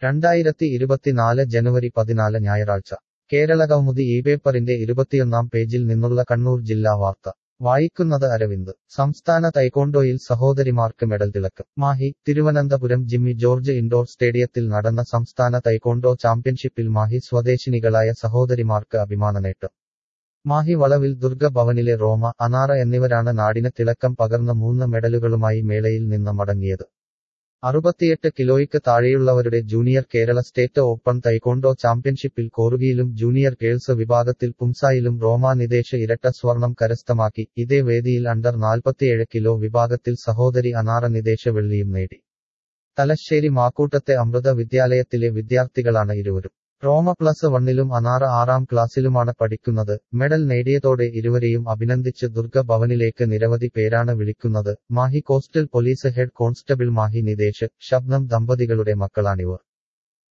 2024 ജനുവരി 14 ഞായറാഴ്ച കേരളകൗമുദി പേപ്പറിന്റെ 21-ാം പേജിൽ നിന്നുള്ള കണ്ണൂർ ജില്ലാ വാർത്ത വായിക്കുന്നത് അരവിന്ദ്. സംസ്ഥാന തൈക്കോണ്ടോയിൽ സഹോദരിമാർക്ക് മെഡൽ തിളക്കം. Mahe. Thiruvananthapuram Jimmy George indoor സ്റ്റേഡിയത്തിൽ നടന്ന സംസ്ഥാന തൈക്കോണ്ടോ ചാമ്പ്യൻഷിപ്പിൽ മാഹി സ്വദേശിനികളായ സഹോദരിമാർക്ക് അഭിമാനനേട്ടം. മാഹി വളവിൽ ദുർഗ ഭവനിലെ റോമ, അനാറ എന്നിവരാണ് നാടിന് തിളക്കം പകർന്ന 3 മെഡലുകളുമായി മേളയിൽ നിന്ന് മടങ്ങിയത്. 68 കിലോയ്ക്ക് താഴെയുള്ളവരുടെ junior Kerala state open taekwondo ചാമ്പ്യൻഷിപ്പിൽ കോറുകിയിലും ജൂനിയർ ഗേൾസ് വിഭാഗത്തിൽ പുംസായിലും റോമ നിതേഷ് ഇരട്ട സ്വർണം കരസ്ഥമാക്കി. ഇതേ വേദിയിൽ അണ്ടർ 47 കിലോ വിഭാഗത്തിൽ സഹോദരി അനാറ നിതേഷ് വെള്ളിയും നേടി. തലശ്ശേരി മാക്കൂട്ടത്തെ അമൃത വിദ്യാലയത്തിലെ വിദ്യാർത്ഥികളാണ് ഇരുവരും. റോമ +1ലും അനാറ 6ാം ക്ലാസ്സിലുമാണ് പഠിക്കുന്നത്. മെഡൽ നേടിയതോടെ ഇരുവരെയും അഭിനന്ദിച്ച് ദുർഗ ഭവനിലേക്ക് നിരവധി പേരാണ് വിളിക്കുന്നത്. Mahe coastal police head constable Mahe Nithesh, Shabnam ദമ്പതികളുടെ മക്കളാണിവർ.